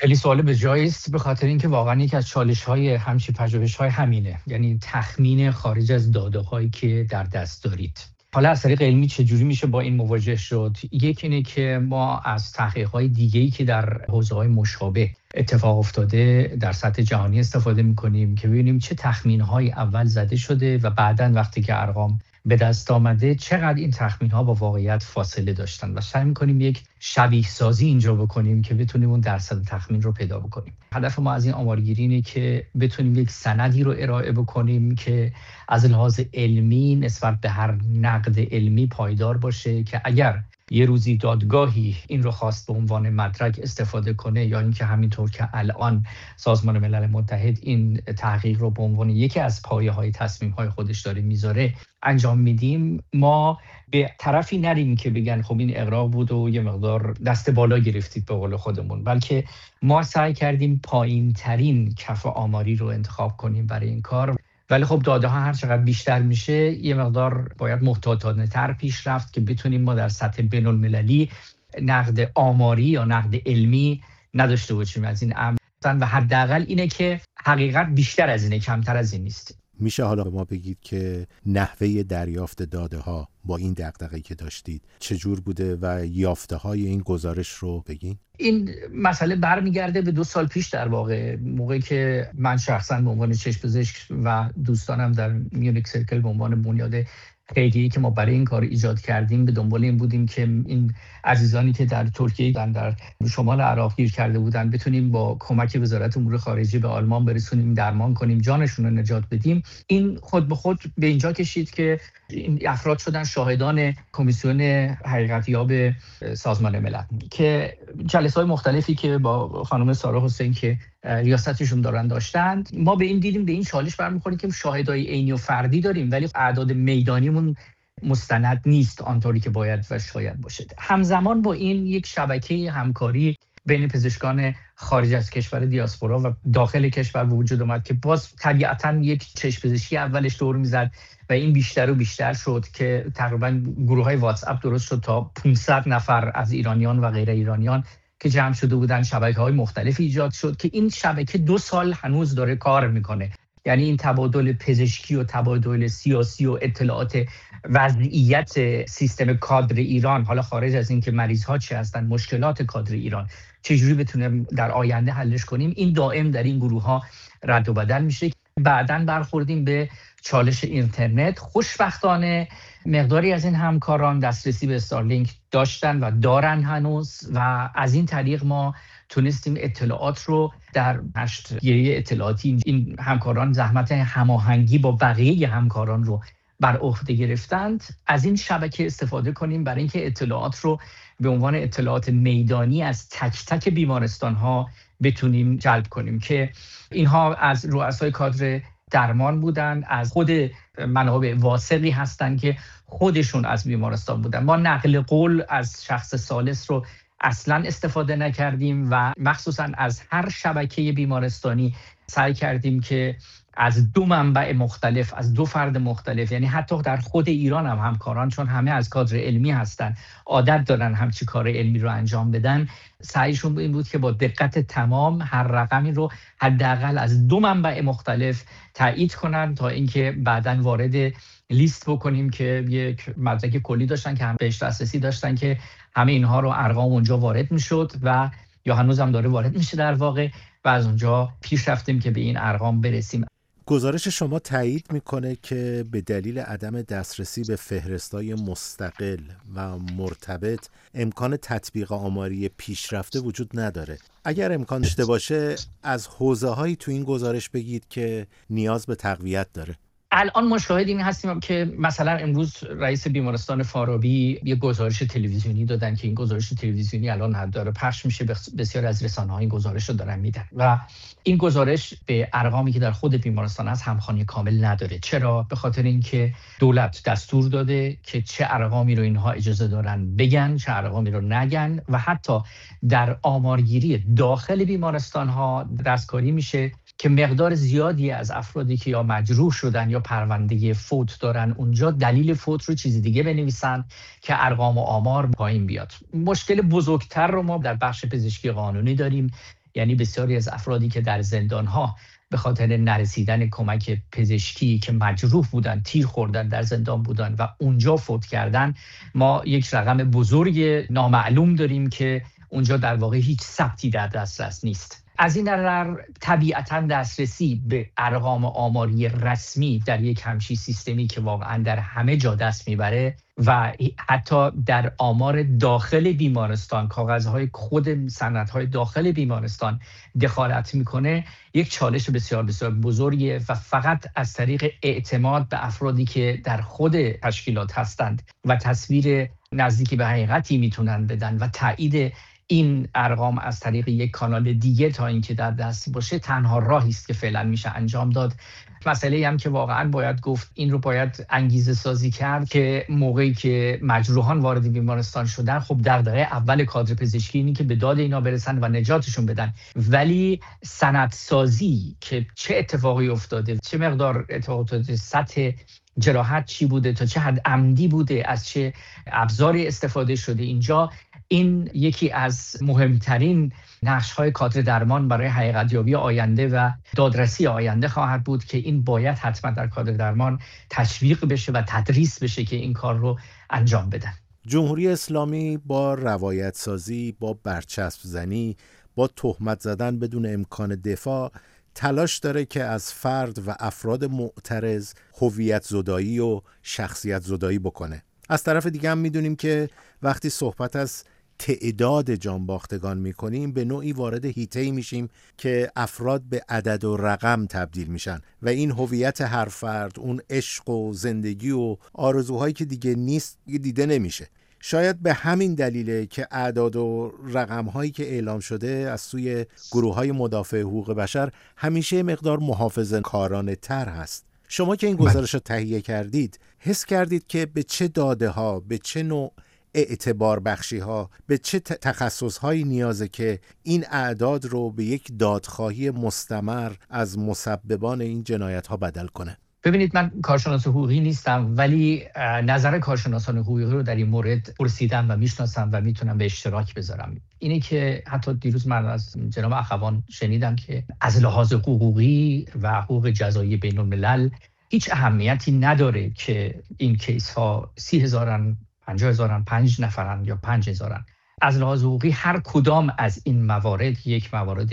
خیلی سوال به جایی است، به خاطر اینکه واقعا یکی از چالش‌های همچین پژوهش‌های همینه، یعنی تخمین خارج از داده‌هایی که در دست دارید. حالا از طریق علمی چجوری میشه با این مواجه شد؟ یکی اینه که ما از تحقیقات دیگه‌ای که در حوزه‌های مشابه اتفاق افتاده در سطح جهانی استفاده می‌کنیم که ببینیم چه تخمین‌هایی اول زده شده و بعداً وقتی که ارقام به دست آمده چقدر این تخمین‌ها با واقعیت فاصله داشتن و سعی می‌کنیم یک شبیه سازی اینجا بکنیم که بتونیم اون درصد تخمین رو پیدا بکنیم. هدف ما از این آمارگیری اینه که بتونیم یک سندی رو ارائه بکنیم که از لحاظ علمی نسبت به هر نقد علمی پایدار باشه که اگر یه روزی دادگاهی این رو خواست به عنوان مدرک استفاده کنه یا اینکه همینطور که الان سازمان ملل متحد این تحقیق رو به عنوان یکی از پایه‌های تصمیم‌های خودش داره میذاره انجام میدیم، ما به طرفی نریم که بگن خب این اغراق بود و یه مقدار دست بالا گرفتید به قول خودمون، بلکه ما سعی کردیم پایین ترین کف آماری رو انتخاب کنیم برای این کار. ولی خب داده ها هر چقدر بیشتر میشه یه مقدار باید محتاطانه تر پیش رفت که بتونیم ما در سطح بین المللی نقد آماری یا نقد علمی نداشته باشیم از این امر و حداقل اینه که حقیقت بیشتر از اینه، کمتر از این نیست. میشه حالا به ما بگید که نحوه دریافت داده ها با این دغدغه‌ای که داشتید چجور بوده و یافته های این گزارش رو بگین؟ این مسئله برمیگرده به 2 سال پیش، در واقع موقعی که من شخصا به عنوان چشم پزشک و دوستانم در میونیک سرکل به عنوان بنیاد خیریه‌ای که ما برای این کار ایجاد کردیم به دنبال این بودیم که این عزیزانی که در ترکیه در شمال عراق گیر کرده بودن بتونیم با کمک وزارت امور خارجه به آلمان برسونیم، درمان کنیم، جانشون رو نجات بدیم. این خود به خود به اینجا کشید که این افراد شدن شاهدان کمیسیون حقیقتیاب سازمان ملل که جلسه‌های مختلفی که با خانم سارا حسین که ریاستشون داشتند، ما به این دیدیم به این چالش برمیخوریم که شاهدای عینی و فردی داریم ولی اعداد میدانیمون مستند نیست آنطوری که باید و شاید باشه. همزمان با این یک شبکه همکاری بین پزشکان خارج از کشور دیاسپورا و داخل کشور وجود اومد که باز طبیعتاً یک چشم پزشکی اولش دور میزد و این بیشتر و بیشتر شد که تقریباً گروه‌های واتس اپ درست شد تا 500 نفر از ایرانیان و غیر ایرانیان که جمع شده بودن، شبکه‌های مختلف ایجاد شد که این شبکه 2 سال هنوز داره کار میکنه. یعنی این تبادل پزشکی و تبادل سیاسی و اطلاعات وضعیت سیستم کادر ایران، حالا خارج از این که مریض‌ها چی هستن، مشکلات کادر ایران چجوری بتونیم در آینده حلش کنیم، این دائم در این گروه‌ها رد و بدل میشه. بعداً برخوردیم به چالش اینترنت. خوشبختانه مقداری از این همکاران دسترسی به استارلینک داشتن و دارن هنوز و از این طریق ما تونستیم اطلاعات رو در نشریه اطلاعاتی این همکاران زحمت هماهنگی با بقیه همکاران رو بر عهده گرفتند، از این شبکه استفاده کنیم برای اینکه اطلاعات رو به عنوان اطلاعات میدانی از تک تک بیمارستان‌ها بتونیم جلب کنیم که اینها از رؤسای کادر درمان بودن، از خود منابع واثقی هستن که خودشون از بیمارستان بودن. ما نقل قول از شخص ثالث رو اصلا استفاده نکردیم و مخصوصا از هر شبکه بیمارستانی سعی کردیم که از 2 منبع مختلف، از 2 فرد مختلف، یعنی حتی در خود ایران هم همکاران چون همه از کادر علمی هستن، عادت دارن همچی کار علمی رو انجام بدن، سعیشون این بود که با دقت تمام هر رقمی رو حداقل از 2 منبع مختلف تایید کنن تا اینکه بعداً وارد لیست بکنیم که یک مدرک کلی داشتن که هم بهش دسترسی داشتن که همه اینها رو ارقام اونجا وارد میشد و یا هنوز هم داره وارد میشه در واقع و از اونجا پیش رفتیم که به این ارقام برسیم. گزارش شما تایید میکنه که به دلیل عدم دسترسی به فهرست‌های مستقل و مرتبط امکان تطبیق آماری پیشرفته وجود نداره. اگر امکان داشته باشه از حوزه‌هایی تو این گزارش بگید که نیاز به تقویت داره. الان ما شاهد این هستیم که مثلا امروز رئیس بیمارستان فارابی یه گزارش تلویزیونی دادن که این گزارش تلویزیونی الان داره پخش میشه، بسیار از رسانه‌ها این گزارش رو دارن میدن و این گزارش به ارقامی که در خود بیمارستان از همخوانی کامل نداره. چرا؟ به خاطر اینکه دولت دستور داده که چه ارقامی رو اینها اجازه دارن بگن، چه ارقامی رو نگن و حتی در آمارگیری داخل بیمارستان‌ها دستکاری میشه که مقدار زیادی از افرادی که یا مجروح شدن یا پرونده فوت دارن اونجا دلیل فوت رو چیزی دیگه بنویسن که ارقام و آمار پایین بیاد. مشکل بزرگتر رو ما در بخش پزشکی قانونی داریم یعنی بسیاری از افرادی که در زندان‌ها به خاطر نرسیدن کمک پزشکی که مجروح بودن، تیر خوردن، در زندان بودن و اونجا فوت کردن، ما یک رقم بزرگ نامعلوم داریم که اونجا در واقع هیچ ثبتی در دسترس نیست. از این نظر طبیعتاً دسترسی به ارقام آماری رسمی در یک همچین سیستمی که واقعاً در همه جا دست میبره و حتی در آمار داخل بیمارستان، کاغذهای خود سندهای داخل بیمارستان دخالت میکنه، یک چالش بسیار بسیار بزرگیه و فقط از طریق اعتماد به افرادی که در خود تشکیلات هستند و تصویر نزدیکی به حقیقتی میتونن بدن و تایید این ارقام از طریق یک کانال دیگه تا اینکه در دست باشه، تنها راهی است که فعلا میشه انجام داد. مسئله هم که واقعا باید گفت، این رو باید انگیزه سازی کرد که موقعی که مجروحان وارد بیمارستان شدن، خب دغدغه اول کادر پزشکی اینه که به داد اینا برسن و نجاتشون بدن، ولی سندسازی که چه اتفاقی افتاده، چه مقدار اتفاقات افتاده، سطح جراحت چی بوده، تا چه حد عمدی بوده، از چه ابزاری استفاده شده، اینجا این یکی از مهمترین نقش‌های کادر درمان برای حقیقت‌یابی آینده و دادرسی آینده خواهد بود که این باید حتما در کادر درمان تشویق بشه و تدریس بشه که این کار رو انجام بدن. جمهوری اسلامی با روایت سازی، با برچسب زنی، با تهمت زدن بدون امکان دفاع تلاش داره که از فرد و افراد معترض هویت زدایی و شخصیت زدایی بکنه. از طرف دیگه هم میدونیم که وقتی صحبت از تعداد جانباختگان میکنیم، به نوعی وارد حیطه‌ای میشیم که افراد به عدد و رقم تبدیل میشن و این هویت هر فرد، اون عشق و زندگی و آرزوهایی که دیگه نیست، دیده نمیشه. شاید به همین دلیله که اعداد و رقم‌هایی که اعلام شده از سوی گروه‌های مدافع حقوق بشر همیشه مقدار محافظه‌کارانه تر هست. شما که این گزارش رو تهیه کردید، حس کردید که به چه داده‌ها، به چه نوع اعتبار بخشی‌ها، به چه تخصص‌هایی نیازه که این اعداد رو به یک دادخواهی مستمر از مسببان این جنایت‌ها بدل کنه؟ ببینید، من کارشناس حقوقی نیستم، ولی نظر کارشناسان حقوقی رو در این مورد پرسیدم و میشناسم و میتونم به اشتراک بذارم. اینه که حتی دیروز من از جناب اخوان شنیدم که از لحاظ حقوقی و حقوق جزایی بین الملل هیچ اهمیتی نداره که این کیس ها 30,000 50,000 5 نفرن یا 5,000. از لحاظ حقوقی هر کدام از این موارد یک موارد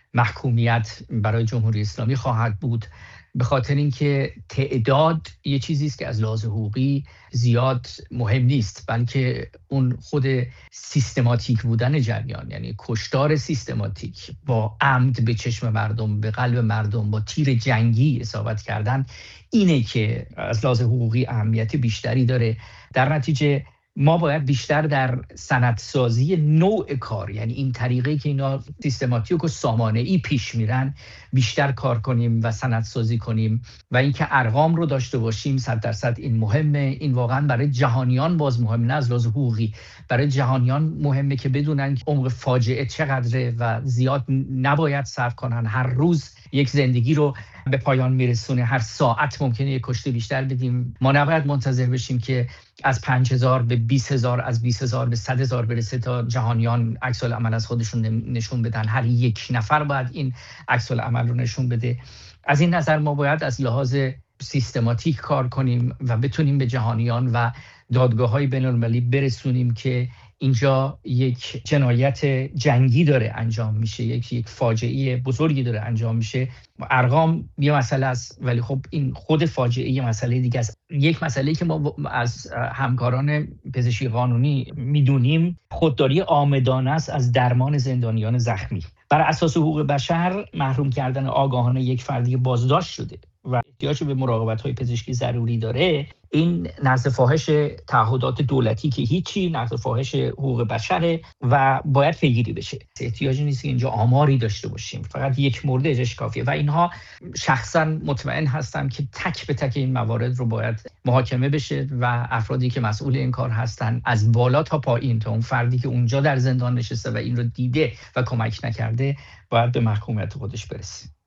محکومیت برای جمهوری اسلامی خواهد بود، به خاطر اینکه تعداد یه چیزی است که از لحاظ حقوقی زیاد مهم نیست، بلکه اون خود سیستماتیک بودن جریان، یعنی کشتار سیستماتیک با عمد به چشم مردم، به قلب مردم، با تیر جنگی اصابت کردن، اینه که از لحاظ حقوقی اهمیت بیشتری داره. در نتیجه ما باید بیشتر در سندسازی نوع کار، یعنی این طریقی که اینا سیستماتیک و سامانه‌ای پیش میرن، بیشتر کار کنیم و سندسازی کنیم و اینکه ارقام رو داشته باشیم 100% این مهمه. این واقعا برای جهانیان باز مهمه، نه از لحاظ حقوقی، برای جهانیان مهمه که بدونن که عمق فاجعه چقدره و زیاد نباید صرف کنن. هر روز یک زندگی رو به پایان میرسونه، هر ساعت ممکنه یک کشته بیشتر بدیم. ما نباید منتظر بشیم که از 5,000 به 20,000، از 20,000 به 100,000 برسه تا جهانیان عکس العمل از خودشون نشون بدن. هر یک نفر باید این عکس العمل رو نشون بده. از این نظر ما باید از لحاظ سیستماتیک کار کنیم و بتونیم به جهانیان و دادگاه‌های بین‌المللی برسونیم که اینجا یک جنایت جنگی داره انجام میشه، یک فاجعه بزرگی داره انجام میشه. ارقام یه مسئله است، ولی خب این خود فاجعه یه مسئله دیگه است. یک مسئله که ما از همکاران پزشکی قانونی میدونیم، خودداری عامدانه است از درمان زندانیان زخمی. بر اساس حقوق بشر محروم کردن آگاهانه یک فردی بازداشت شده و احتیاج به مراقبت‌های پزشکی ضروری داره، این نقض فاحش تعهدات دولتی که هیچی، نقض فاحش حقوق بشره و باید پیگیری بشه. احتیاجی نیست که اینجا آماری داشته باشیم، فقط یک مورد اجاش کافیه و اینها شخصا مطمئن هستم که تک به تک این موارد رو باید محاکمه بشه و افرادی که مسئول این کار هستن از بالا تا پایین، تا اون فردی که اونجا در زندان نشسته و این رو دیده و کمک نکرده، باید به محکومیت خودش برسه.